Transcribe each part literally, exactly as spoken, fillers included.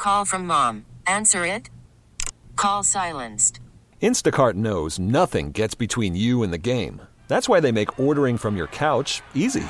Call from mom. Answer it. Call silenced. Instacart knows nothing gets between you and the game. That's why they make ordering from your couch easy.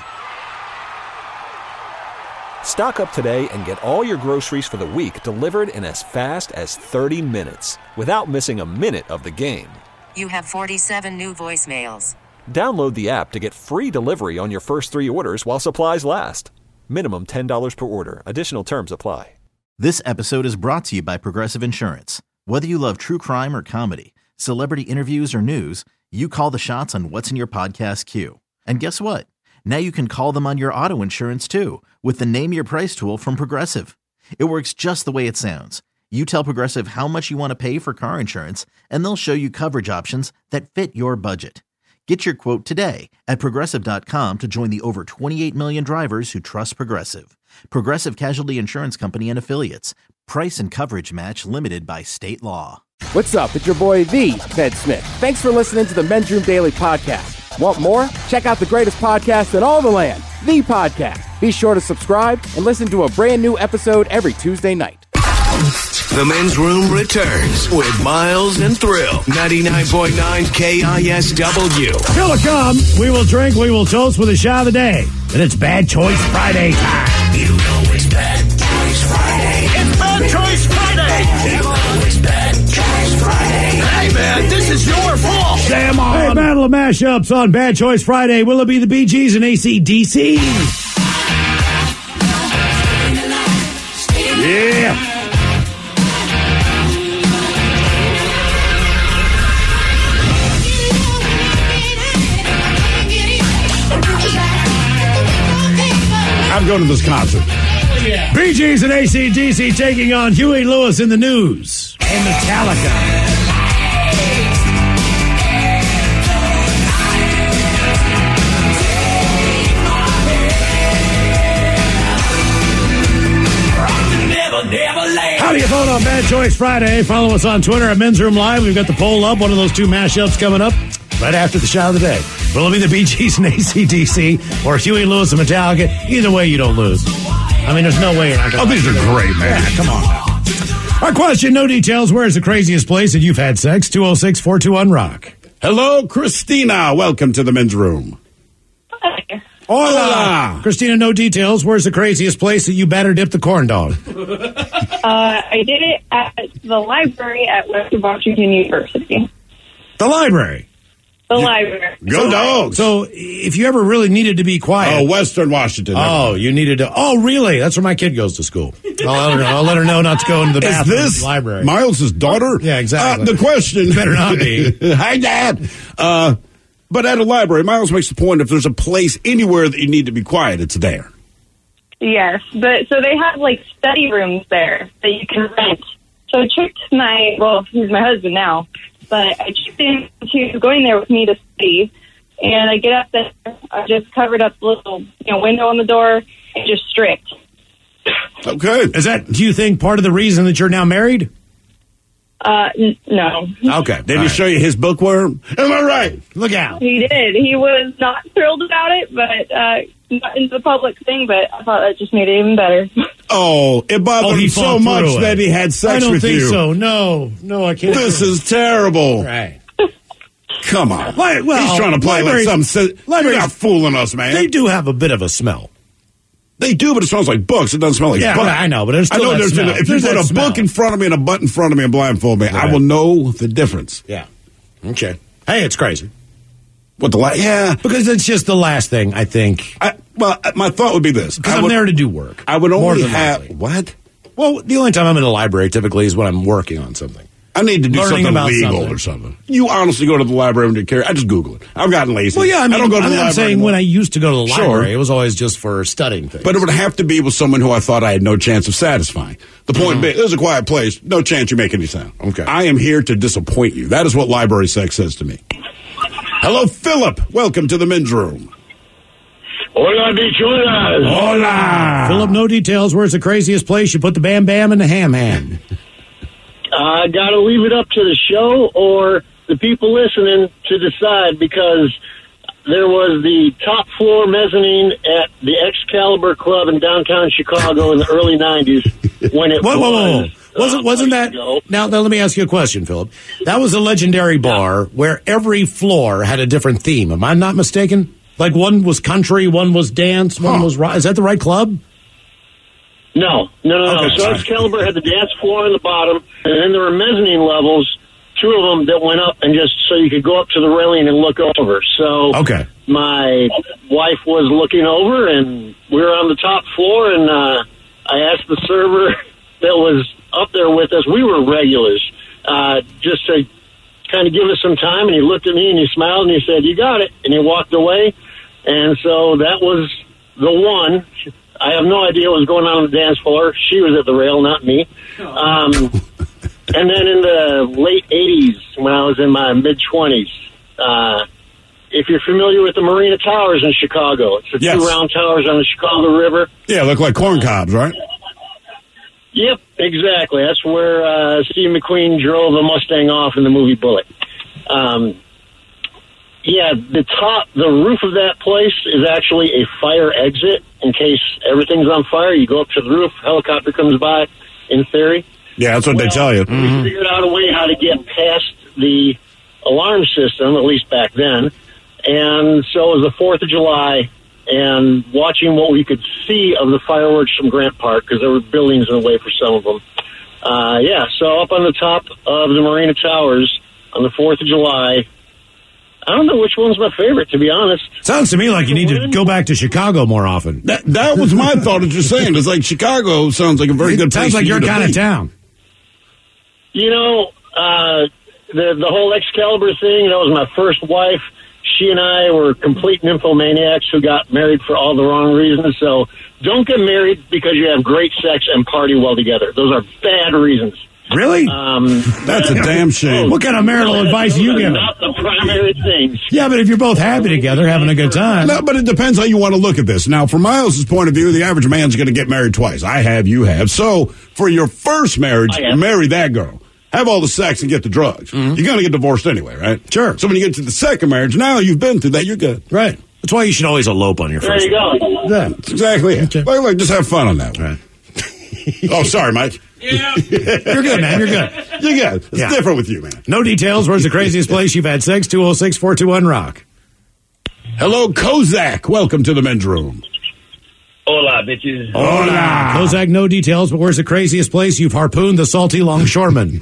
Stock up today and get all your groceries for the week delivered in as fast as thirty minutes without missing a minute of the game. You have forty-seven new voicemails. Download the app to get free delivery on your first three orders while supplies last. Minimum ten dollars per order. Additional terms apply. This episode is brought to you by Progressive Insurance. Whether you love true crime or comedy, celebrity interviews or news, you call the shots on what's in your podcast queue. And guess what? Now you can call them on your auto insurance too with the Name Your Price tool from Progressive. It works just the way it sounds. You tell Progressive how much you want to pay for car insurance, and they'll show you coverage options that fit your budget. Get your quote today at Progressive dot com to join the over twenty-eight million drivers who trust Progressive. Progressive Casualty Insurance Company and Affiliates. Price and coverage match limited by state law. What's up? It's your boy, The Ted Smith. Thanks for listening to the Men's Room Daily Podcast. Want more? Check out the greatest podcast in all the land, The Podcast. Be sure to subscribe and listen to a brand new episode every Tuesday night. The Men's Room returns with Miles and Thrill. ninety-nine point nine K I S W. Still to come, we will drink, we will toast with a shot of the day. And it's Bad Choice Friday time. You know it's Bad Choice Friday. It's Bad Choice Friday. You know it's Bad Choice Friday. Hey, man, this is your fault. Damn on. Hey, Battle of Mashups on Bad Choice Friday. Will it be the Bee Gees and A C D C? Yeah. I'm going to this concert. Yeah. Bee Gees and A C D C taking on Huey Lewis in the News and Metallica. How do you vote on Bad Choice Friday? Follow us on Twitter at Men's Room Live. We've got the poll up. One of those two mashups coming up right after the shot of the day. Will it be the Bee Gees and A C D C or Huey Lewis and Metallica? Either way, you don't lose. I mean, there's no way you're not going to. Oh, these are great, man. Yeah, come on now. Our question, no details. Where's the craziest place that you've had sex? two oh six, four two one, rock. Hello, Christina. Welcome to the Men's Room. Hi. Hola. Hola. Christina, no details. Where's the craziest place that you batter dipped the corn dog? uh, I did it at the library at Western Washington University. The library? The library. Go dogs. So if you ever really needed to be quiet. Oh, Western Washington. Oh, you needed to. Oh, really? That's where my kid goes to school. I'll let her know, I'll let her know not to go into the bathroom. Is this the library. Miles' daughter? Yeah, exactly. Uh, the question. Better not be. Hi, Dad. Uh, but at a library, Miles makes the point if there's a place anywhere that you need to be quiet, it's there. Yes, but so they have like study rooms there that you can rent. So I tricked my, well, he's my husband now. But I tricked him to going there with me to study, and I get up there, I just covered up the little, you know, window on the door and just stripped. Okay. Is that, do you think, part of the reason that you're now married? Uh, n- no. Okay. Did All he right. show you his bookworm? Am I right? Look out. He did. He was not thrilled about it, but uh, not into the public thing, but I thought that just made it even better. Oh, it bothered oh, him so much it. that he had sex with you. I don't think so. No. No, I can't. This is terrible. Right. Come on. Well, He's trying to play like some... Si- You're not fooling us, man. They do have a bit of a smell. They do, but it smells like books. It doesn't smell like yeah, books. I know, but there's still I know that there's smell. If there's you put a smell. book in front of me and a butt in front of me and blindfold me, right. I will know the difference. Yeah. Okay. Hey, it's crazy. What, the last? Yeah. Because it's just the last thing, I think. I, well, my thought would be this. Because I'm would, there to do work. I would only have... likely. What? Well, the only time I'm in a library typically is when I'm working on something. I need to do Learning something legal something. or something. You honestly go to the library and do care. I just Google it. I've gotten lazy. Well, yeah, I, mean, I don't go to I'm the library. I'm saying anymore. when I used to go to the Sure. library, it was always just for studying things. But it would have to be with someone who I thought I had no chance of satisfying. The point Mm-hmm. being, this is a quiet place. No chance you make any sound. Okay. I am here to disappoint you. That is what library sex says to me. Hello, Philip. Welcome to the Men's Room. Hola, bichuelas. Hola. Philip, no details. Where's the craziest place you put the bam bam and the ham ham? I got to leave it up to the show or the people listening to decide because there was the top floor mezzanine at the Excalibur Club in downtown Chicago in the early nineties when it whoa, was. whoa, whoa, whoa. Wasn't, uh, wasn't that... ago. Now, now, let me ask you a question, Philip. That was a legendary bar where every floor had a different theme. Am I not mistaken? Like one was country, one was dance, one Huh. was rock. Is that the right club? No, no, no, Okay, no. So sorry. Excalibur had the dance floor on the bottom, and then there were mezzanine levels, two of them that went up, and just so you could go up to the railing and look over. So Okay. my wife was looking over, and we were on the top floor, and uh, I asked the server that was up there with us, we were regulars, uh, just to kind of give us some time, and he looked at me, and he smiled, and he said, "You got it," and he walked away, and so that was the one. I have no idea what was going on on the dance floor. She was at the rail, not me. Um, and then in the late eighties, when I was in my mid-twenties, uh, if you're familiar with the Marina Towers in Chicago, it's the Yes. two round towers on the Chicago River. Yeah, look like corn cobs, right? Yep, exactly. That's where uh, Steve McQueen drove a Mustang off in the movie Bullet. Um, yeah, the top, the roof of that place is actually a fire exit in case everything's on fire. You go up to the roof, helicopter comes by, in theory. Yeah, that's what they tell you. We figured out a way how to get past the alarm system, at least back then. And so it was the fourth of July, and watching what we could see of the fireworks from Grant Park, because there were buildings in the way for some of them. Uh, yeah, so up on the top of the Marina Towers on the fourth of July, I don't know which one's my favorite, to be honest. Sounds to me like you need to go back to Chicago more often. That, that was my thought of just saying. It's like Chicago sounds like a very It good place sounds like for you your to kind be. of town. You know, uh, the the whole Excalibur thing, that was my first wife. She and I were complete nymphomaniacs who got married for all the wrong reasons. So don't get married because you have great sex and party well together. Those are bad reasons. Really? Um, That's a damn shame. What kind of marital those advice are you give? not the primary things. Yeah, but if you're both happy together, having a good time. No, but it depends how you want to look at this. Now, from Miles' point of view, the average man's going to get married twice. I have, you have. So, for your first marriage, I have. marry that girl. Have all the sex and get the drugs. You're going to get divorced anyway, right? Sure. So when you get to the second marriage, now you've been through that, you're good. Right. That's why you should always elope on your There first you go. Yeah. That's exactly it. Okay. Like, like, just have fun on that one. Right. Oh, sorry, Mike. You're good, man. You're good. You're good. It's Yeah. different with you, man. No details. Where's the craziest place you've had sex? two oh six, four two one, rock. Hello, Kozak. Welcome to the men's room. Hola, bitches. Hola. Kozak, no details, but where's the craziest place you've harpooned the salty longshoreman?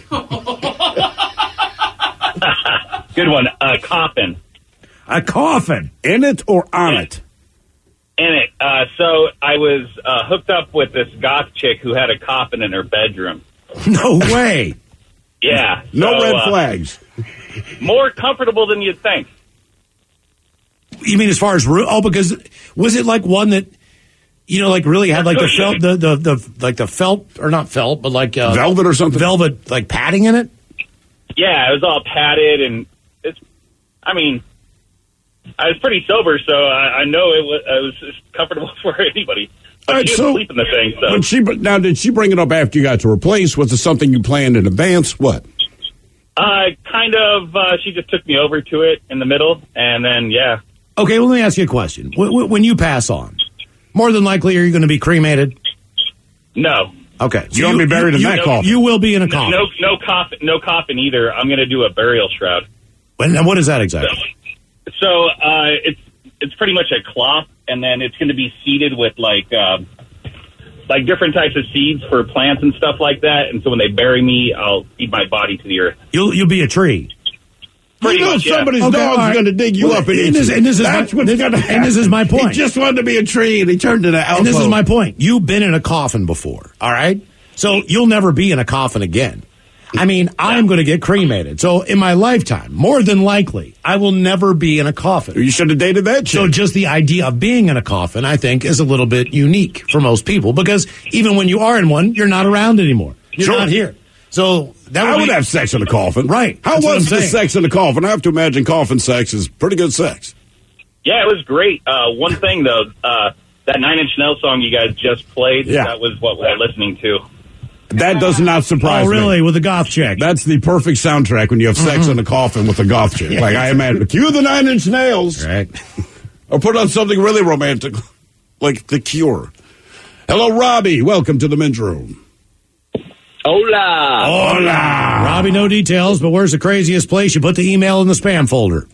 Good one. A coffin. A coffin. In it or on it? In it. Uh, so I was uh, hooked up with this goth chick who had a coffin in her bedroom. No way. Yeah. No so, red uh, flags. More comfortable than you'd think. You mean as far as room? Oh, because was it like one that, you know, like really had like the felt, the, the, the, like the felt, or not felt, but like uh, Velvet or something? Velvet, like padding in it? Yeah, it was all padded, and it's, I mean, I was pretty sober, so I, I know it was, it was just comfortable for anybody. But All right, she was so- sleeping the thing, so. When she, now, did she bring it up after you got to her place? Was it something you planned in advance? What? Uh, kind of, uh, she just took me over to it in the middle, and then, yeah. Okay, well, let me ask you a question. Wh- wh- When you pass on, more than likely, are you going to be cremated? No. Okay. You don't be buried in you, that you, coffin. You will be in a coffin. No, no coffin, no coffin either. I'm going to do a burial shroud. And what is that exactly? So uh, it's it's pretty much a cloth, and then it's going to be seeded with like uh, like different types of seeds for plants and stuff like that. And so when they bury me, I'll feed my body to the earth. You'll you'll be a tree. Pretty you know much, yeah. somebody's Okay, dog's all right. going to dig you Well, up and, and eat this- you. and this is That's my- what's this- going to happen. and this is my point. He just wanted to be a tree, and he turned into alpha. And this is my point. You've been in a coffin before, all right? So you'll never be in a coffin again. I mean, I'm going to get cremated. So in my lifetime, more than likely, I will never be in a coffin. You should have dated that chick. So just the idea of being in a coffin, I think, is a little bit unique for most people because even when you are in one, you're not around anymore. You're Sure. not here. So that would I would be- have sex in a coffin. Right. How That's what was I'm the saying. sex in a coffin? I have to imagine coffin sex is pretty good sex. Yeah, it was great. Uh, one thing though, uh, that Nine Inch Nails song you guys just played, Yeah. that was what we were listening to. That does not surprise Oh, me. really? With a goth chick? That's the perfect soundtrack when you have sex in a coffin with a goth chick. Yeah. Like, I imagine. Cue the Nine Inch Nails. Right. Or put on something really romantic, like The Cure. Hello, Robbie. Welcome to the men's room. Hola. Hola. Robbie, no details, but where's the craziest place? You put the email in the spam folder.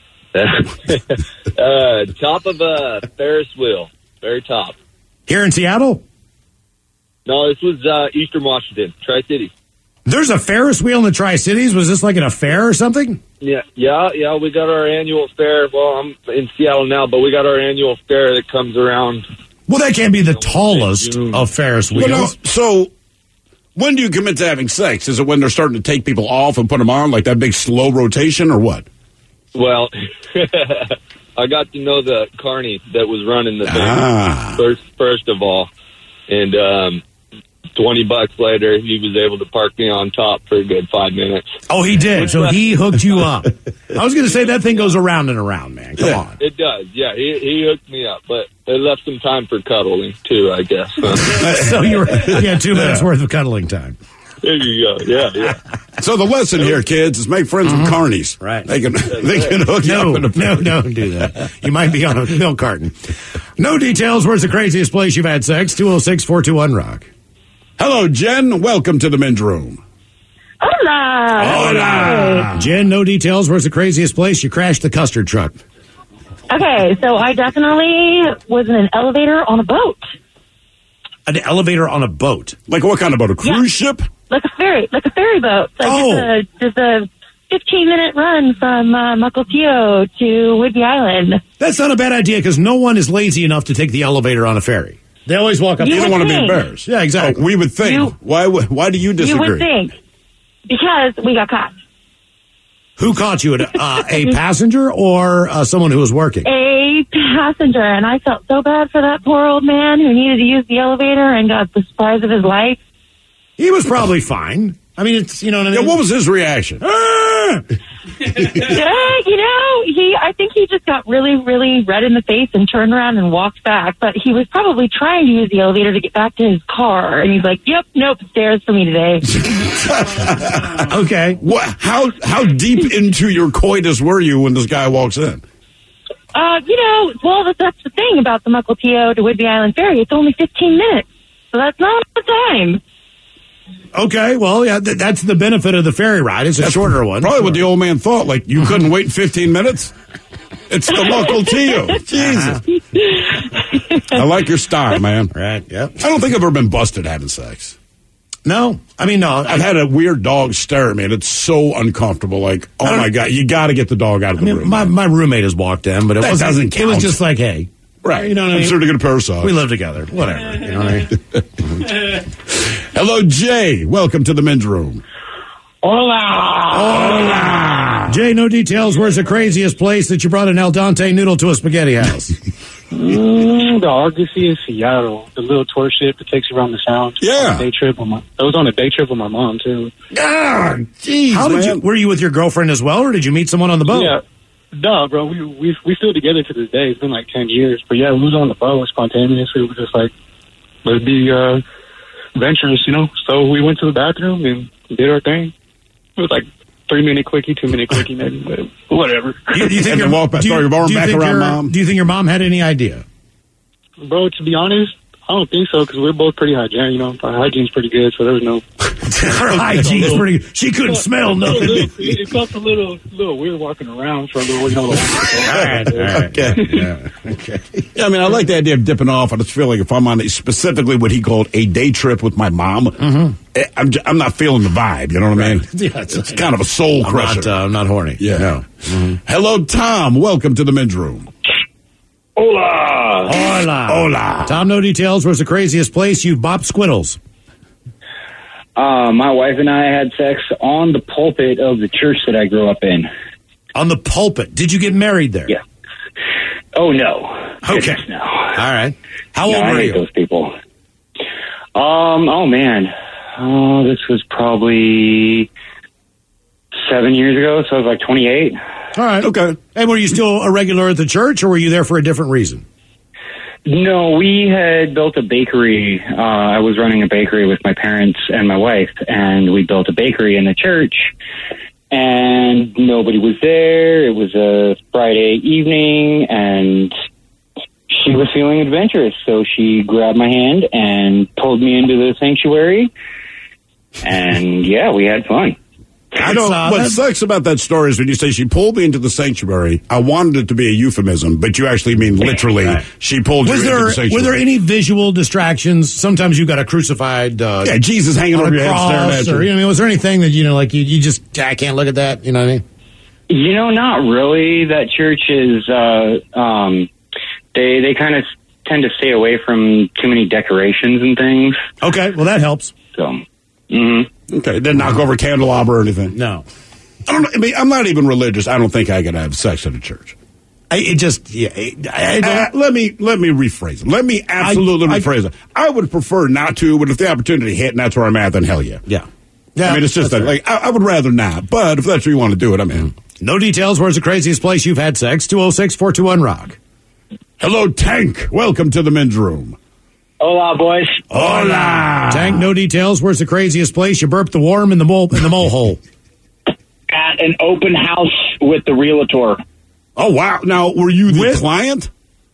uh, top of a Ferris wheel. Very top. Here in Seattle? No, this was uh, Eastern Washington, Tri-City. There's a Ferris wheel in the Tri-Cities? Was this like an affair or something? Yeah, yeah, yeah. We got our annual fair. Well, I'm in Seattle now, but we got our annual fair that comes around. Well, that can't be the tallest of Ferris wheels. Well, no, so, when do you commit to having sex? Is it when they're starting to take people off and put them on, like that big slow rotation, or what? Well, I got to know the carny that was running the thing Ah. first, first of all, and um, twenty bucks later, he was able to park me on top for a good five minutes. Oh, he did. So he hooked you up. I was going to say that thing goes around and around, man. Come Yeah. on. It does, yeah. He he hooked me up, but it left some time for cuddling too, I guess. So you were, you had two minutes worth of cuddling time. There you go. Yeah, yeah. So the lesson here, kids, is make friends with carnies. Right. They can they can hook you No, up in a no, don't do that. You might be on a milk carton. No details. Where's the craziest place you've had sex? two oh six, four two one, rock. Hello, Jen. Welcome to the men's room. Hola. Hola. Jen, no details. Where's the craziest place you crashed the custard truck? Okay, so I definitely was in an elevator on a boat. An elevator on a boat. Like what kind of boat? A cruise Yeah. ship? Like a ferry, like a ferry boat. Like Oh. it's a, it's a fifteen minute run from uh, Mukilteo to Whidbey Island. That's not a bad idea because no one is lazy enough to take the elevator on a ferry. They always walk up. You You don't would want to be think. embarrassed. Yeah, exactly. Oh, we would think. You- why? would- Why do you disagree? You would think. Because we got caught. Who caught you? Uh, a passenger or uh, someone who was working? A passenger, and I felt so bad for that poor old man who needed to use the elevator and got the surprise of his life. He was probably fine. I mean, it's, you know what I mean? Yeah. What was his reaction? Ah! Yeah, you know, he. I think he just got really, really red in the face and turned around and walked back. But he was probably trying to use the elevator to get back to his car, and he's like, "Yep, nope, stairs for me today." Okay. What? How how deep into your coitus were you when this guy walks in? Uh, you know, well, that, that's the thing about the Mukilteo to Whidbey Island ferry. It's only fifteen minutes, so that's not the time. Okay, well, yeah, th- that's the benefit of the ferry ride. It's a shorter one. Probably what the old man thought. Like you couldn't wait fifteen minutes. It's the Mukilteo. Jesus. I like your style, man. Right, yep. I don't think I've ever been busted having sex. No, I mean, no. I've had a weird dog stare at me, and it's so uncomfortable. Like, oh my God, you got to get the dog out of I the mean, room. my, my roommate has walked in, but it That wasn't, doesn't it was count. just like, hey. Right. You know what I I'm mean? sure to get a pair of socks. We live together. Whatever. You know what I mean? Hello, Jay. Welcome to the men's room. Hola. Jay, no details. Where's the craziest place that you brought an al dente noodle to a spaghetti house? Mm, the Argosy in Seattle, the little tour ship that takes you around the sound. Yeah. On a day trip with my, I was on a day trip with my mom too. Ah, jeez, How did man. you? Were you with your girlfriend as well, or did you meet someone on the boat? Yeah. No, bro, we we we still together to this day. It's been like ten years. But yeah, we was on the boat, spontaneous. We were just like, let's be uh, adventurous, you know. So we went to the bathroom and did our thing. It was like three minute quickie, two minute quickie, maybe, but whatever. You, do you think And your, then walk back, do you- throw your arm do you back think around your- mom? Do you think your mom had any idea? Bro, to be honest, I don't think so because we're both pretty hygienic. You know, our hygiene's pretty good, so there was no. Her hygiene's pretty good. She couldn't smell nothing. It felt a little, little weird walking around for a little, you know. Like, All right, all right. Okay. Yeah, okay. Yeah, I mean, I like the idea of dipping off. I just feel like if I'm on a, specifically what he called a day trip with my mom, eh, I'm j- I'm not feeling the vibe. You know what I mean? Yeah, it's, It's kind of a soul I'm crusher. not, uh, I'm not horny. Yeah. No. Hello, Tom. Welcome to the men's room. Hola. Hola. Hola. Tom, no details. Where's the craziest place you've bopped squiddles? Uh, my wife and I had sex on the pulpit of the church that I grew up in. On the pulpit. Did you get married there? Yeah. Oh, no. Okay. Goodness, no. All right. How no, old I were hate you? those people. Um. Oh, man. Oh, this was probably seven years ago, so I was like twenty-eight. All right. Okay. And were you still a regular at the church, or were you there for a different reason? No, we had built a bakery. Uh, I was running a bakery with my parents and my wife, and we built a bakery in the church, and nobody was there. It was a Friday evening, and she was feeling adventurous, so she grabbed my hand and pulled me into the sanctuary, and yeah, we had fun. I don't. What sucks about that story is when you say she pulled me into the sanctuary. I wanted it to be a euphemism, but you actually mean literally. Right. She pulled was you there, into the sanctuary. Were there any visual distractions? Sometimes you got a crucified. Uh, yeah, Jesus hanging over your head, staring at you. Or, you know, I mean, was there anything that you know, like you, you just I can't look at that? You know what I mean? You know, not really. That church is. Uh, um, they they kind of tend to stay away from too many decorations and things. Okay, well that helps. So. Mm-hmm. Okay, didn't knock over a candelabra or anything. No, I don't. I mean, I'm not even religious. I don't think I could have sex at a church. I, it just, yeah. It, I, I uh, let me let me rephrase it. Let me absolutely I, rephrase I, it. I would prefer not to, but if the opportunity hit and that's where I'm at, then hell yeah. Yeah. Yeah. I mean, it's just that, right. like I, I would rather not, but if that's where you want to do it, I'm in. No details. Where's the craziest place you've had sex? two oh six, four two one, rock. Hello, Tank. Welcome to the men's room. Hola, boys. Hola. Tank, no details. Where's the craziest place you burped the worm in the mole in the mole hole? At an open house with the realtor. Oh, wow. Now, were you the with? client?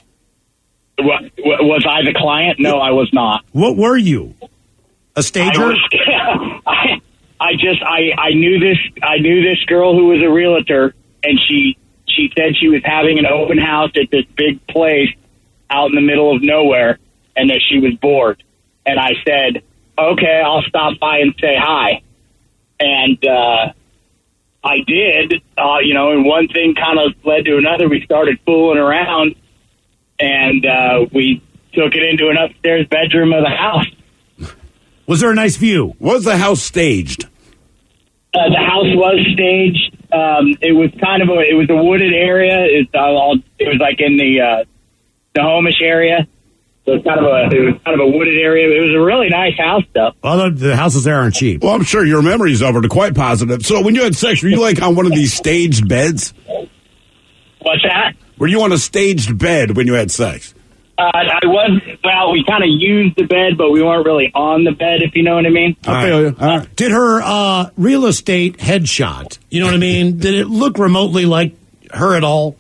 What, was I the client? No, I was not. What were you? A stager? I, was, I, I just I, I knew this I knew this girl who was a realtor, and she she said she was having an open house at this big place out in the middle of nowhere, and that she was bored. And I said, okay, I'll stop by and say hi. And uh, I did, uh, you know, and one thing kind of led to another. We started fooling around, and uh, we took it into an upstairs bedroom of the house. Was there a nice view? Was the house staged? Uh, the house was staged. Um, it was kind of a, it was a wooded area. It, uh, all, it was like in the uh, Snohomish area. So it's kind of a, it was kind of a wooded area. It was a really nice house, though. Well, the houses there aren't cheap. Well, I'm sure your memories of it are quite positive. So when you had sex, were you like on one of these staged beds? What's that? Were you on a staged bed when you had sex? Uh, I was, well, we kind of used the bed, but we weren't really on the bed, if you know what I mean. I feel you. All right. Did her uh, real estate headshot, you know what I mean? Did it look remotely like her at all?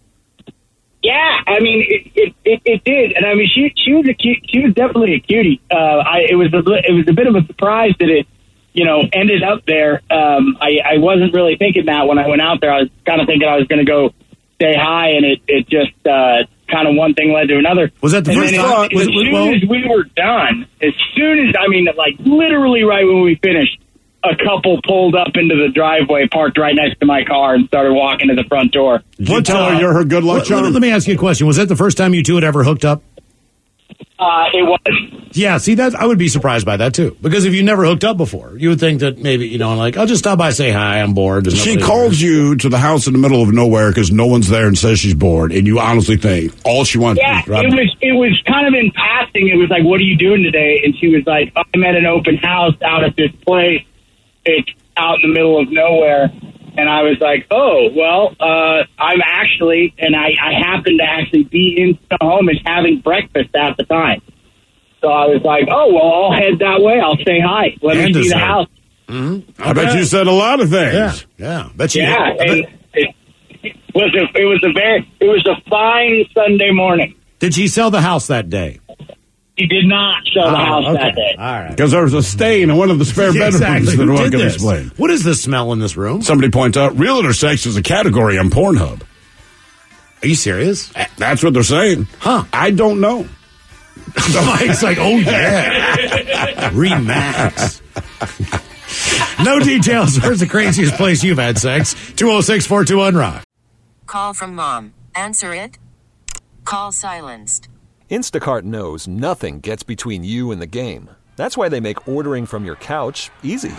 Yeah, I mean, it, it, it, it did, and I mean, she she was a cute, she was definitely a cutie. Uh, I it was a it was a bit of a surprise that it, you know, ended up there. Um, I I wasn't really thinking that when I went out there. I was kind of thinking I was going to go say hi, and it it just uh, kind of one thing led to another. Was that the and first then thought? As, as soon well, as we were done, as soon as I mean, like literally right when we finished, a couple pulled up into the driveway, parked right next to my car, and started walking to the front door. Did you tell her you're her good luck charm? Let, let me ask you a question. Was that the first time you two had ever hooked up? Uh, it was. Yeah, see, that I would be surprised by that, too. Because if you never hooked up before, you would think that maybe, you know, like, I'll just stop by, say hi, I'm bored. There's she calls there. you to the house in the middle of nowhere because no one's there and says she's bored, and you honestly think all she wants yeah, is drop it was it was kind of in passing. It was like, what are you doing today? And she was like, I'm at an open house out at this place. It's out in the middle of nowhere. And I was like, oh, well, uh, I'm actually, and I, I happened to actually be in Snohomish having breakfast at the time. So I was like, oh, well, I'll head that way. I'll say hi. Let and me see the house. Mm-hmm. I bet you said a lot of things. Yeah, yeah. Bet you yeah, did. and it, it was a, it was a very, it was a fine Sunday morning. Did she sell the house that day? She did not sell the oh, house okay. that day. All right. Because there was a stain in one of the spare bedrooms exactly. that Who I did can this? explain. What is the smell in this room? Somebody points out realtor sex is a category on Pornhub. Are you serious? That's what they're saying. Huh. I don't know. Mike's like, oh, yeah. Remax. No details. Where's the craziest place you've had sex? two oh six, four two one, rock. Call from mom. Answer it. Call silenced. Instacart knows nothing gets between you and the game. That's why they make ordering from your couch easy.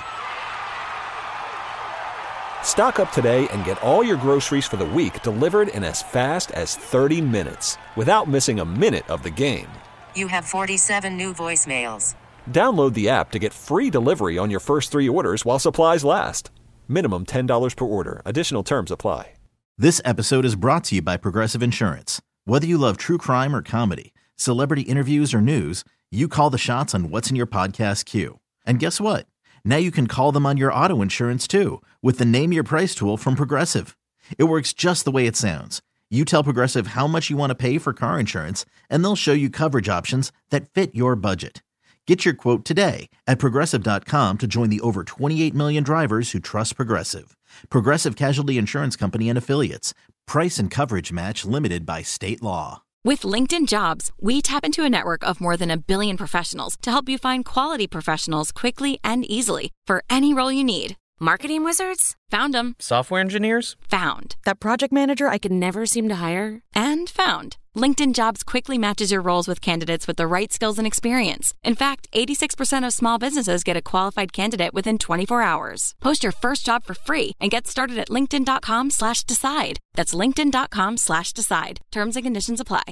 Stock up today and get all your groceries for the week delivered in as fast as thirty minutes without missing a minute of the game. You have forty-seven new voicemails. Download the app to get free delivery on your first three orders while supplies last. Minimum ten dollars per order. Additional terms apply. This episode is brought to you by Progressive Insurance. Whether you love true crime or comedy, Celebrity interviews or news, you call the shots on what's in your podcast queue. And guess what? Now you can call them on your auto insurance too with the Name Your Price tool from Progressive. It works just the way it sounds. You tell Progressive how much you want to pay for car insurance, and they'll show you coverage options that fit your budget. Get your quote today at Progressive dot com to join the over twenty-eight million drivers who trust Progressive. Progressive Casualty Insurance Company and Affiliates. Price and coverage match limited by state law. With LinkedIn Jobs, we tap into a network of more than a billion professionals to help you find quality professionals quickly and easily for any role you need. Marketing wizards? Found them. Software engineers? Found. That project manager I could never seem to hire? And found. LinkedIn Jobs quickly matches your roles with candidates with the right skills and experience. In fact, eighty-six percent of small businesses get a qualified candidate within twenty-four hours. Post your first job for free and get started at linkedin.com slash decide. That's linkedin.com slash decide. Terms and conditions apply.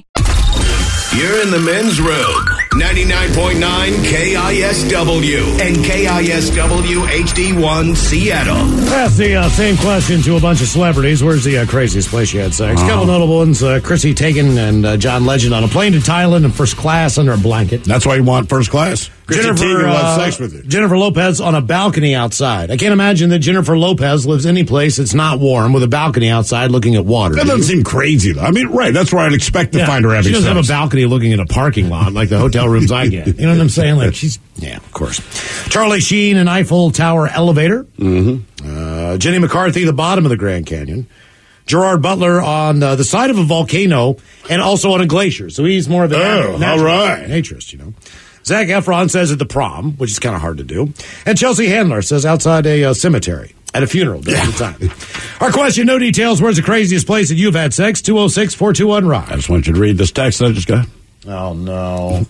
You're in the men's room. ninety-nine point nine K I S W and K I S W H D one Seattle. That's the uh, same question to a bunch of celebrities. Where's the uh, craziest place you had sex? A couple notable ones, uh, Chrissy Teigen and uh, John Legend on a plane to Thailand in first class under a blanket. That's why you want first class? Jennifer, Teigen will have uh, sex with you. Jennifer Lopez on a balcony outside. I can't imagine that Jennifer Lopez lives any place that's not warm with a balcony outside looking at water. That doesn't seem crazy, though. I mean, right, that's where I'd expect to Yeah, find her having She doesn't sex. have a balcony looking at a parking lot like the hotel rooms I get. You know what I'm saying? Like, she's, yeah, of course. Charlie Sheen and Eiffel Tower elevator. Mm-hmm. Uh, Jenny McCarthy, the bottom of the Grand Canyon. Gerard Butler on uh, the side of a volcano and also on a glacier. So he's more of an Oh, natural all right. naturist, you know. Zac Efron says at the prom, which is kind of hard to do. And Chelsea Handler says outside a uh, cemetery at a funeral during the time. Our question, no details. Where's the craziest place that you've had sex? two oh six, four two one, rock. I just want you to read this text that I just got. Oh, no.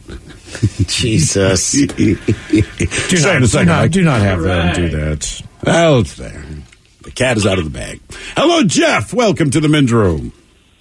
Jesus. do Do Say not, it a second, do, not, Mike. do not have them do that. Well, it's there. The cat is out of the bag. Hello, Jeff. Welcome to the men's room.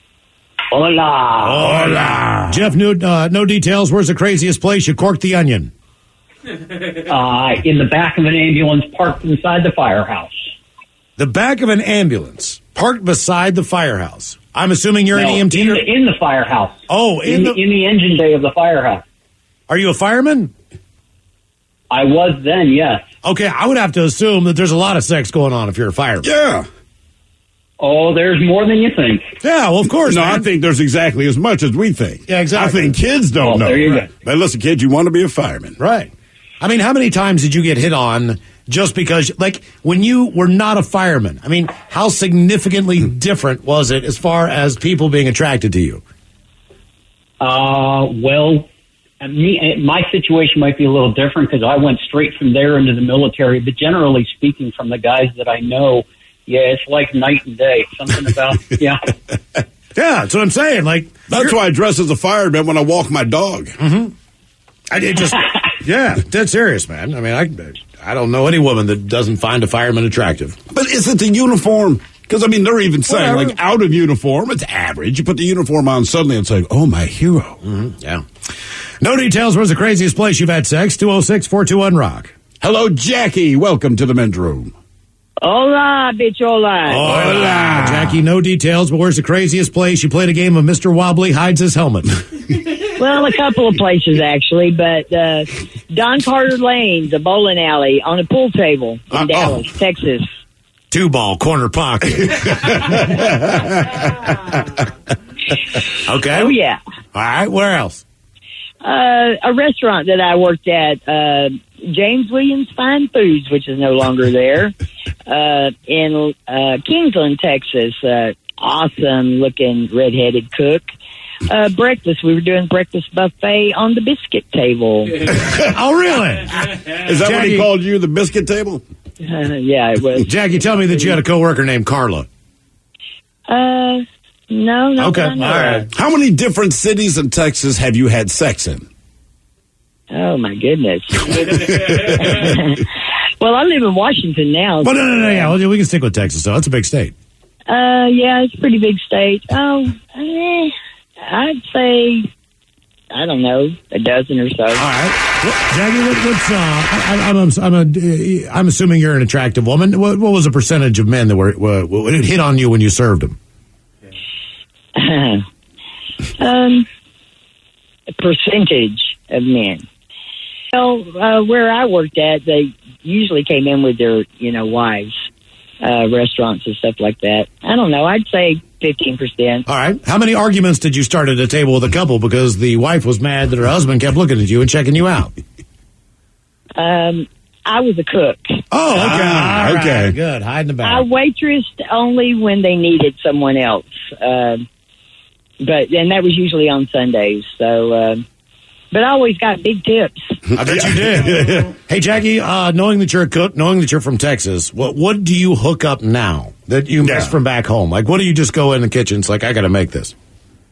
Hola. Hola. Jeff, no, uh, no details. Where's the craziest place you corked the onion? Uh, in the back of an ambulance parked inside the firehouse. The back of an ambulance parked beside the firehouse. I'm assuming you're No, an E M T. in the, in the firehouse. Oh, in, in the, the in the engine bay of the firehouse. Are you a fireman? I was then, yes. Okay, I would have to assume that there's a lot of sex going on if you're a fireman. Yeah. Oh, there's more than you think. Yeah, well, of course. No, man. I think there's exactly as much as we think. Yeah, exactly. I think kids don't Well, know. there you go. But listen, kid, you want to be a fireman. Right. I mean, how many times did you get hit on just because, like, when you were not a fireman? I mean, how significantly different was it as far as people being attracted to you? Uh, well, me, my situation might be a little different because I went straight from there into the military. But generally speaking, from the guys that I know, yeah, it's like night and day. Something about, yeah. Yeah, that's what I'm saying. Like, That's why I dress as a fireman when I walk my dog. Mm-hmm. I did just, yeah, dead serious, man. I mean, I, I don't know any woman that doesn't find a fireman attractive. But is it the uniform? Because, I mean, they're even saying, Whatever. like, out of uniform, it's average. You put the uniform on suddenly and say, oh, my hero. Mm-hmm. Yeah. No details. Where's the craziest place you've had sex? two oh six, four two one, rock. Hello, Jackie. Welcome to the men's room. Hola, bichola. Hola. Jackie, no details, but where's the craziest place you played a game of Mister Wobbly hides his helmet? Well, a couple of places, actually, but uh, Don Carter Lane's a bowling alley on a pool table in Uh, Dallas, oh. Texas. Two ball, corner pocket. Okay. Oh, yeah. All right, where else? Uh, a restaurant that I worked at, uh, James Williams Fine Foods, which is no longer there, uh, in uh, Kingsland, Texas. Uh, awesome looking redheaded cook. Uh, breakfast. We were doing breakfast buffet on the biscuit table. Oh, really? Is that what he called you, the biscuit table? Uh, yeah, it was. Jackie, tell me that you had a coworker named Carla. Uh, no, no. Okay, all right. How many different cities in Texas have you had sex in? Oh, my goodness. Well, I live in Washington now. Well, no, no, no, yeah. Well, we can stick with Texas, though. That's a big state. Uh, yeah, it's a pretty big state. Oh, eh, I'd say, I don't know, a dozen or so. All right. Well, Jackie, what, what's, uh, I, I'm, I'm, I'm, a, I'm assuming you're an attractive woman. What, what was the percentage of men that were, were, were hit on you when you served them? um, percentage of men. Well, uh, where I worked at, they usually came in with their, you know, wives, uh, restaurants and stuff like that. I don't know. I'd say fifteen percent. All right. How many arguments did you start at a table with a couple because the wife was mad that her husband kept looking at you and checking you out? Um, I was a cook. Oh, okay. Ah, All right, okay. Good. Hide in the back. I waitressed only when they needed someone else. Um, but, and that was usually on Sundays. So, um, but I always got big tips. I bet you did. Hey, Jackie, uh, knowing that you're a cook, knowing that you're from Texas, what what do you hook up now that you miss Yeah. from back home? Like, what do you just go in the kitchen? It's like, I got to make this.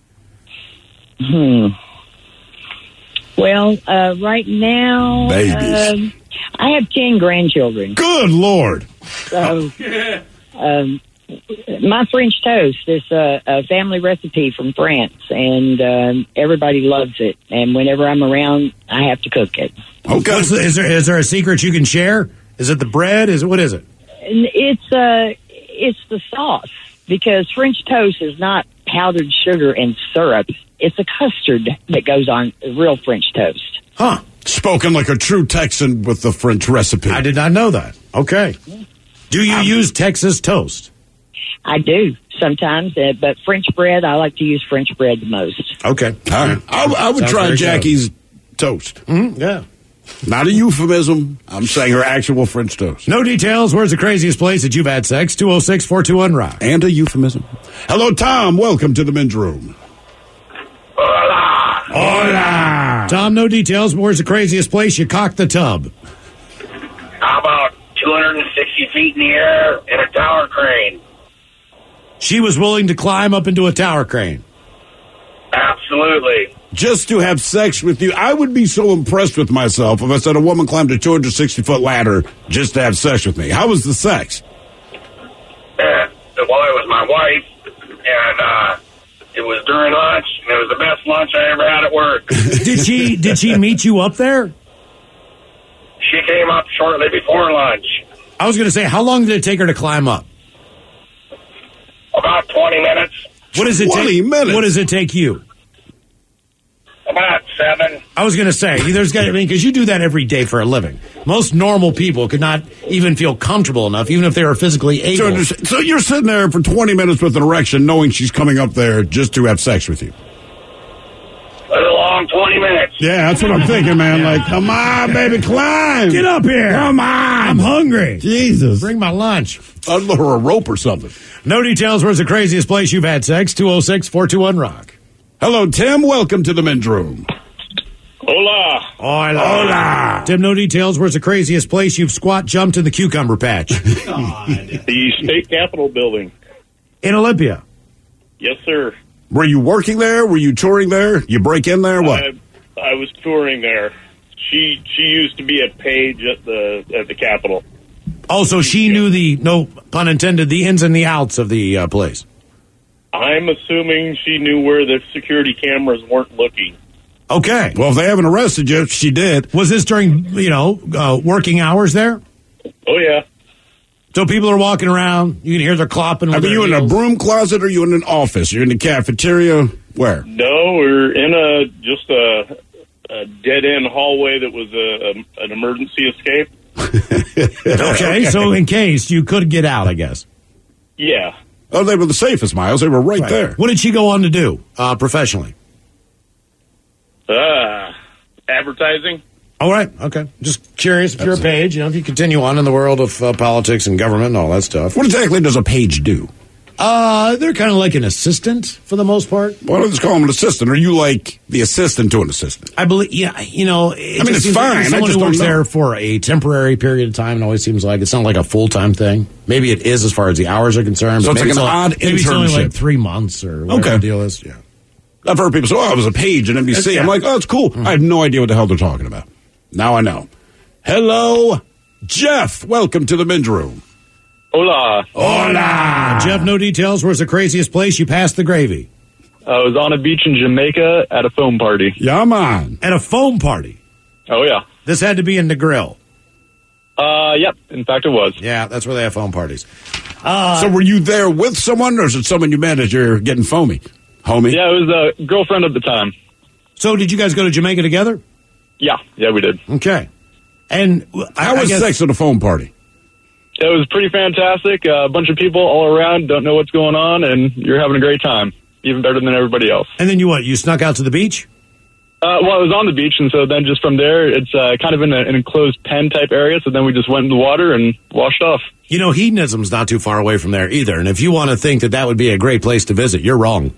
Hmm. Well, uh, right now, Babies. um, I have ten grandchildren. Good Lord. So, um, my French toast is a, a family recipe from France, and um, everybody loves it. And whenever I'm around, I have to cook it. Okay. What's the, is there is there a secret you can share? Is it the bread? Is it what is it? And it's uh, it's the sauce, because French toast is not powdered sugar and syrup. It's a custard that goes on real French toast. Huh. Spoken like a true Texan with the French recipe. I did not know that. Okay. Do you use Texas toast? I do sometimes, uh, but French bread, I like to use French bread the most. Okay. All right. I, I would Sounds try very Jackie's toast. Mm-hmm. Yeah. Not a euphemism. I'm saying her actual French toast. No details. Where's the craziest place that you've had sex? two oh six, four two one, rock. And a euphemism. Hello, Tom. Welcome to the men's room. Hola. Hola. Tom, no details. But where's the craziest place you cocked the tub? How about two hundred sixty feet in the air in a tower crane? She was willing to climb up into a tower crane. Absolutely. Just to have sex with you. I would be so impressed with myself if I said a woman climbed a two hundred sixty foot ladder just to have sex with me. How was the sex? Uh, well, it was my wife, and uh, it was during lunch, and it was the best lunch I ever had at work. Did she did she meet you up there? She came up shortly before lunch. I was going to say, how long did it take her to climb up? About twenty minutes. What does it twenty take? minutes? What does it take you? About seven. I was going to say, there's got. I mean, because you do that every day for a living. Most normal people could not even feel comfortable enough, even if they were physically able. So, so you're sitting there for twenty minutes with an erection, knowing she's coming up there just to have sex with you. It was a long twenty minutes. Yeah, that's what I'm thinking, man. Like, come on, baby, climb. Get up here. Come on. I'm hungry. Jesus. Bring my lunch. I'd lure a rope or something. No details. Where's the craziest place you've had sex? two oh six, four two one, rock. Hello, Tim. Welcome to the men's room. Hola. Hola. Hola. Tim, no details. Where's the craziest place you've squat jumped in the cucumber patch? The state capitol building. In Olympia. Yes, sir. Were you working there? Were you touring there? You break in there? What? I, I was touring there. She she used to be a page at the at the Capitol. Also, she knew the, no pun intended, the ins and the outs of the uh, place. I'm assuming she knew where the security cameras weren't looking. Okay. Well, if they haven't arrested you, she did. Was this during, you know, uh, working hours there? Oh, yeah. So people are walking around. You can hear their clopping. Are you in a broom closet or are you in an office? You're in the cafeteria? Where? No, we're in a just a, a dead-end hallway that was a, a, an emergency escape. okay, so in case you could get out, I guess. Yeah. Oh, they were the safest, Miles. They were right, Right. there. What did she go on to do uh, professionally? Uh, advertising. All right, okay. Just curious if you're a page, you know, if you continue on in the world of uh, politics and government and all that stuff. What exactly does a page do? Uh, they're kind of like an assistant for the most part. Why don't they call them an assistant? Are you like the assistant to an assistant? I believe, yeah, you know, it I mean, just it's seems like fine. I someone just who works don't know. there for a temporary period of time, it always seems like it's not like a full time thing. Maybe it is as far as the hours are concerned. So but it's maybe like an odd Maybe it's only like internship. three months or whatever Okay. the deal is. Yeah. I've heard people say, oh, I was a page at N B C. Yeah. I'm like, oh, it's cool. I have no idea what the hell they're talking about. Now I know. Hello, Jeff. Welcome to the men's room. Hola. Hola. Jeff, no details. Where's the craziest place you passed the gravy? I was on a beach in Jamaica at a foam party. Yeah, man. At a foam party? Oh, yeah. This had to be in the grill. Uh, yep. In fact, it was. Yeah, that's where they have foam parties. Uh, so were you there with someone or is it someone you met as you're getting foamy? Homie? Yeah, it was a girlfriend at the time. So did you guys go to Jamaica together? Yeah, yeah, we did. Okay. And I, How was I guess, sex at a phone party? It was pretty fantastic. Uh, a bunch of people all around, don't know what's going on, and you're having a great time. Even better than everybody else. And then you what? You snuck out to the beach? Uh, well, I was on the beach, and so then just from there, it's uh, kind of in a, an enclosed pen type area, so then we just went in the water and washed off. You know, hedonism's not too far away from there either. And if you want to think that that would be a great place to visit, you're wrong.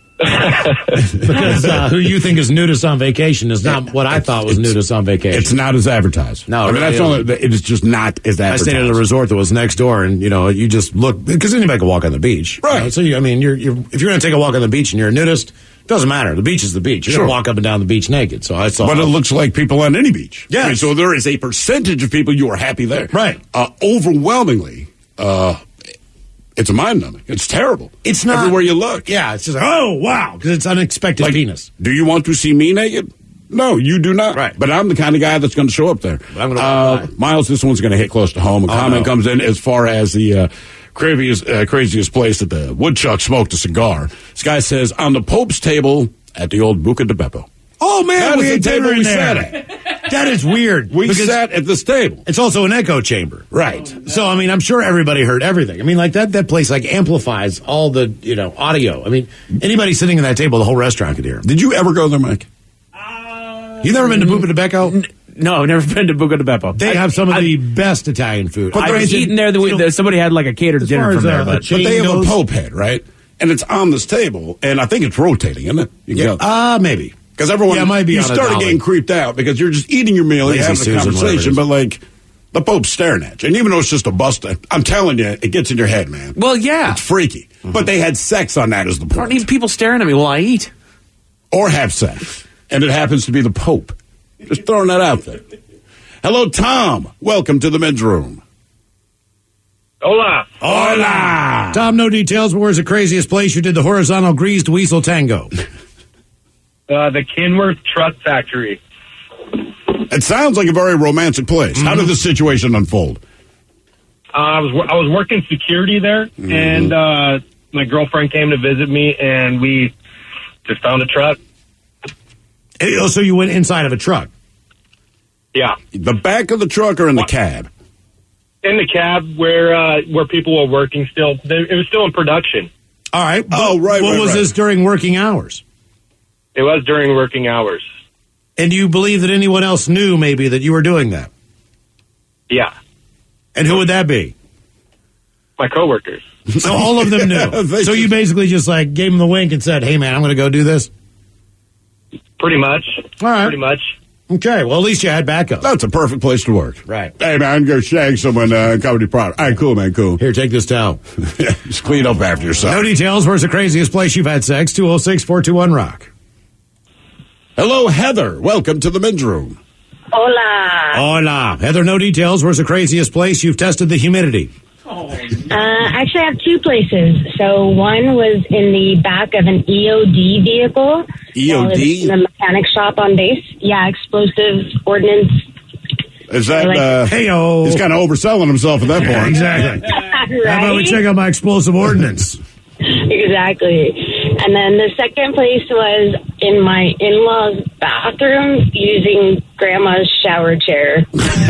Because uh, who you think is nudist on vacation is not what I thought was nudist on vacation. It's not as advertised. No, I mean, really that's isn't. only, it is just not as I advertised. stayed at a resort that was next door, and you know, you just look because anybody can walk on the beach, Right. You know? So you, I mean, you're, you're if you're going to take a walk on the beach and you're a nudist, it doesn't matter. The beach is the beach. You're Sure. going to walk up and down the beach naked. So I saw, But it looks like people on any beach. Yes. I mean, so there is a percentage of people you are happy there. Right. Uh, overwhelmingly, uh, it's mind-numbing. It's terrible. It's not Everywhere you look. Yeah, it's just like, oh wow, because it's unexpected Like, penis. Do you want to see me naked? No, you do not. Right. But I'm the kind of guy that's going to show up there. I'm gonna uh, walk by. Miles, this one's going to hit close to home. A Oh, comment no. comes in as far as the uh, craziest, uh, craziest place that the woodchuck smoked a cigar. This guy says, on the Pope's table at the old Buca de Beppo. Oh man, That we is ate the table dinner in we there. sat at. That is weird. We because sat at this table. It's also an echo chamber. Right. So, I mean, I'm sure everybody heard everything. I mean, like that, that place like amplifies all the, you know, audio. I mean, anybody sitting at that table, the whole restaurant could hear. Did you ever go there, Mike? You never been to Buca de Beppo? No, I've never been to Buca de Beppo. They I- have some of I- the best Italian food. I was eating there. The, you know, the, somebody had like a catered as dinner far from as, there, uh, but chain But they have goes- a Pope head, right? And it's on this table, and I think it's rotating, isn't it? You Yeah, uh, maybe. Because everyone, Yeah, it might be you on a started dolly. getting creeped out because you're just eating your meal, Lazy you're having Susan, a whatever it conversation, is. but like the Pope's staring at you, and even though it's just a bust, I'm telling you, it gets in your head, man. well, yeah. It's freaky. But they had sex on that as the I don't point, need people staring at me while I eat. or have sex, and it happens to be the Pope. Just throwing that out there. Hello, Tom. Welcome to the men's room. Hola. Hola. Tom, no details, but where's the craziest place you did the horizontal greased weasel tango? Uh, the Kenworth Truck Factory. It sounds like a very romantic place. How did the situation unfold? Uh, I was I was working security there, Mm-hmm. and uh, my girlfriend came to visit me, and we just found a truck. Eh, oh, so you went inside of a truck? Yeah, The back of the truck or in the cab? in the cab where uh, where people were working still. They, it was still in production. All right. Oh, but right, What right, was right. this during working hours? It was during working hours. And do you believe that anyone else knew maybe that you were doing that? Yeah, And who would that be? my coworkers. So all of them Yeah, knew. they So you just- basically just like gave them the wink and said, hey man, I'm going to go do this? Pretty much. All right. Pretty much. Okay, well at least you had backup. That's a perfect place to work. Right. Hey, man, I'm going to shag someone uh, comedy product. All right, cool, man, cool. Here, take this towel. Just clean up after yourself. No details. Where's the craziest place you've had sex? two oh six, four two one, rock. Hello, Heather. Welcome to the men's room. Hola. Hola. Heather, no details. Where's the craziest place you've tested the humidity? Uh, actually, I have two places. So one was in the back of an E O D vehicle. E O D? In the mechanic shop on base. Yeah, explosive ordnance. Is that, Like- uh, Hey-o. he's kind of overselling himself at that point. Exactly. How about we Right? check out my explosive ordnance? Exactly. And then the second place was in my in-laws' bathroom using grandma's shower chair.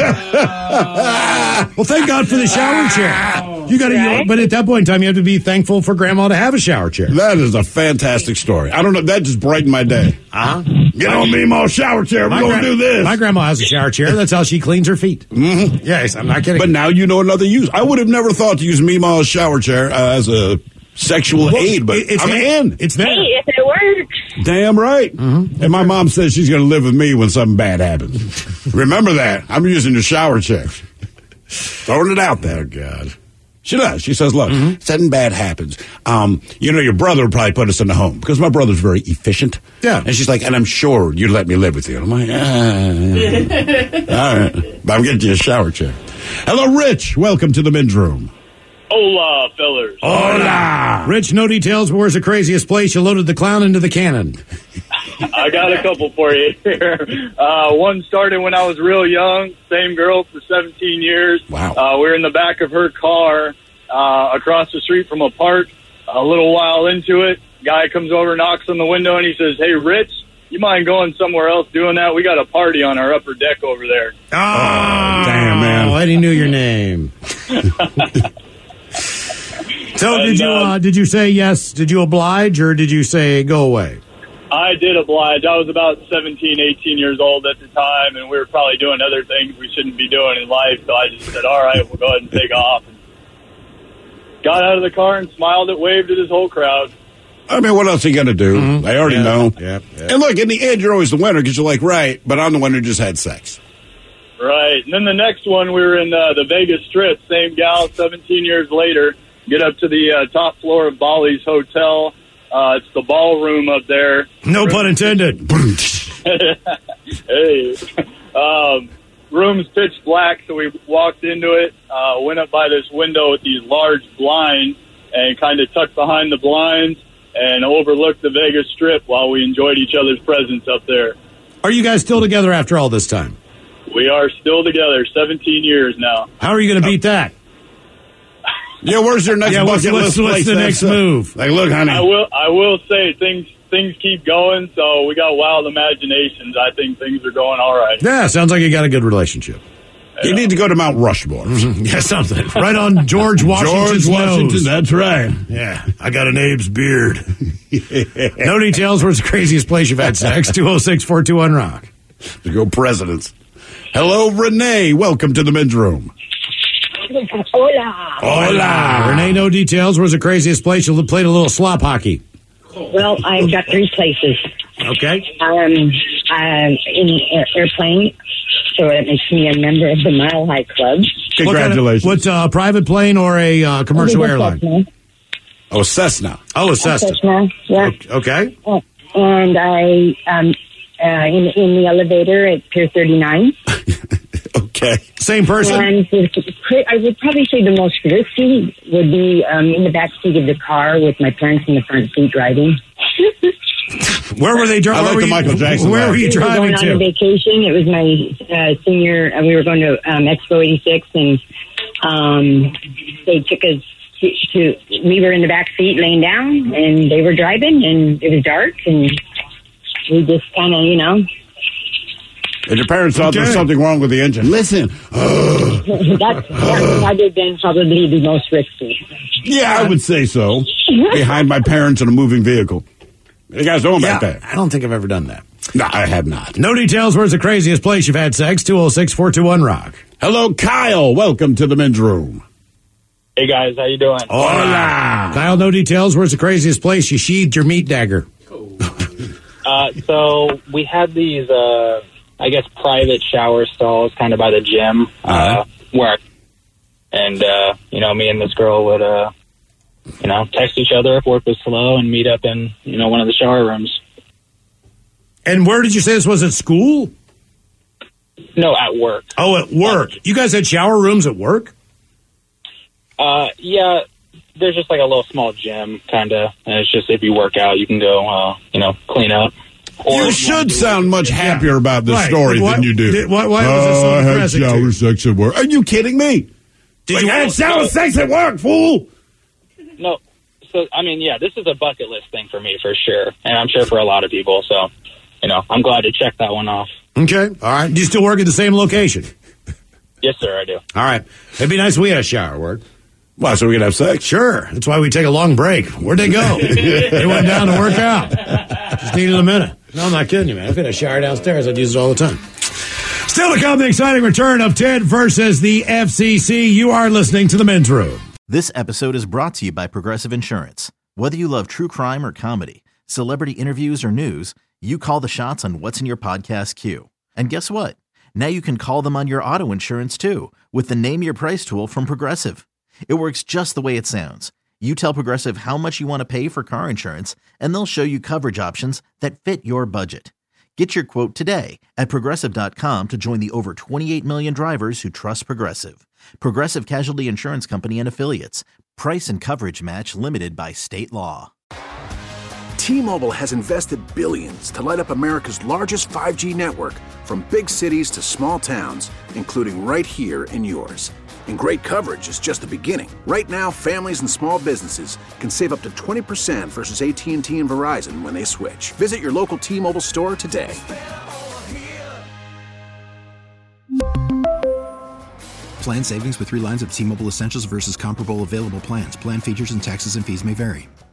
Well, thank God for the shower chair. You got to, Right? but at that point in time, you have to be thankful for grandma to have a shower chair. That is a fantastic story. I don't know. That just brightened my day. Uh-huh. Get on me, my shower chair. We're My, going to gran- do this. my grandma has a shower chair. That's how she cleans her feet. Mm-hmm. Yes, I'm not kidding. But now you know another use. I would have never thought to use Meemaw's shower chair uh, as a sexual Well, aid, but it- it's I'm there. in. It's there. Hey, if it works. Damn right. Mm-hmm. And my mom says she's going to live with me when something bad happens. Remember that. I'm using the shower chair. Throwing it out there. Oh, God. She does. She says, look, Mm-hmm. something bad happens. Um, you know, your brother would probably put us in the home because my brother's very efficient. Yeah. And she's like, and I'm sure you'd let me live with you. And I'm like, ah, yeah. All right. But I'm getting you a shower chair. Hello, Rich. Welcome to the men's room. Hola, fellers. Hola. Rich, no details, but where's the craziest place you loaded the clown into the cannon? I got a couple for you here. Uh, one started when I was real young. Same girl for seventeen years. Wow. Uh, we were in the back of her car uh, across the street from a park. A little while into it, guy comes over, knocks on the window, and he says, "Hey, Rich, you mind going somewhere else doing that? We got a party on our upper deck over there. Oh, damn, man. I didn't know your name. So And, did you uh, uh, did you say yes? Did you oblige or did you say go away? I did oblige. I was about seventeen, eighteen years old at the time, and we were probably doing other things we shouldn't be doing in life, so I just said, all right, we'll go ahead and take off. Got out of the car and smiled and waved at his whole crowd. I mean, what else are you going to do? Mm-hmm. I already Yeah. know. Yep, yep. And look, in the end, you're always the winner because you're like, right, but I'm the one who just had sex. Right. And then the next one, we were in uh, the Vegas Strip, same gal, seventeen years later, get up to the uh, top floor of Bali's Hotel. Uh, it's the ballroom up there. No pun intended. Hey. Um, room's pitch black, so we walked into it, uh, went up by this window with these large blinds and kind of tucked behind the blinds and overlooked the Vegas Strip while we enjoyed each other's presence up there. Are you guys still together after all this time? We are still together, seventeen years now. How are you going to beat that? Yeah, where's your next Yeah, what's- bucket what's- list what's place the that's, next uh, move? Like, look, honey. I will. I will say things things keep going. So we got wild imaginations. I think things are going all right. Yeah, sounds like you got a good relationship. You need to go to Mount Rushmore. Yeah, something. Right on George Washington's George Washington, nose. that's right. Yeah, I got an Abe's beard. No details. Where's the craziest place you've had sex? two oh six, four two one, rock. To go presidents. Hello, Renee. Welcome to the men's room. Hola. Hola. Renee, no details. Where's the craziest place you played a little slop hockey? Well, I've got three places. Okay. Um, I'm in air- airplane, so it makes me a member of the Mile High Club. Congratulations. What, kind of, what uh, private plane or a uh, commercial airline? Oh, Cessna. Oh, a Cessna. Cessna, yeah. Okay. Uh, and I, um, uh, in, in the elevator at Pier thirty-nine. Okay. Same person? And the, I would probably say the most risky would be um, in the back seat of the car with my parents in the front seat driving. Where were they driving? I like the Michael Jackson Where were you We were driving going on to? a vacation. It was my uh, senior. Uh, we were going to um, Expo eighty-six, and um, they took us to, to. We were in the back seat, laying down, and they were driving, and it was dark, and we just kind of, you know. And your parents thought there was Okay. something wrong with the engine. Listen. That's that would have been probably the most risky. Yeah, I would say so. Behind my parents in a moving vehicle. You guys know about Yeah, that? I don't think I've ever done that. No, I have not. No details. Where's the craziest place you've had sex? two oh six, four two one, rock. Hello, Kyle. Welcome to the men's room. Hey guys, how you doing? Hola. Kyle, no details. Where's the craziest place you sheathed your meat dagger? Uh, so we had these, uh, I guess, private shower stalls kind of by the gym uh, where, and uh, you know, me and this girl would, uh, you know, text each other if work was slow and meet up in, you know, one of the shower rooms. And where did you say this was at school? No, at work. Oh, at work. You guys had shower rooms at work? Uh, yeah, there's just like a little small gym, kind of, and it's just if you work out, you can go, uh, you know, clean up. Or You should sound much happier about this Right. story Why- than you do. did- why- why was it so Oh, I had depressing to shower you? sex at work. Are you kidding me? Did Like, you I had shower sex at work, fool? No, so I mean, yeah, this is a bucket list thing for me for sure, and I'm sure for a lot of people. So, you know, I'm glad to check that one off. Okay. All right. Do you still work at the same location? Yes, sir, I do. All right. It'd be nice if we had a shower work. Why, so we could have sex? Sure. That's why we take a long break. Where'd they go? They went down to work out. Just needed a minute. No, I'm not kidding you, man. I've got a shower downstairs. I'd use it all the time. Still to come, the exciting return of Ted versus the F C C. You are listening to The Men's Room. This episode is brought to you by Progressive Insurance. Whether you love true crime or comedy, celebrity interviews or news, you call the shots on what's in your podcast queue. And guess what? Now you can call them on your auto insurance too with the Name Your Price tool from Progressive. It works just the way it sounds. You tell Progressive how much you want to pay for car insurance, and they'll show you coverage options that fit your budget. Get your quote today at Progressive dot com to join the over twenty-eight million drivers who trust Progressive. Progressive Casualty Insurance Company and Affiliates. Price and coverage match limited by state law. T-Mobile has invested billions to light up America's largest five G network, from big cities to small towns, including right here in yours. And great coverage is just the beginning. Right now, families and small businesses can save up to twenty percent versus A T and T and Verizon when they switch. Visit your local T-Mobile store today. Plan savings with three lines of T-Mobile Essentials versus comparable available plans. Plan features and taxes and fees may vary.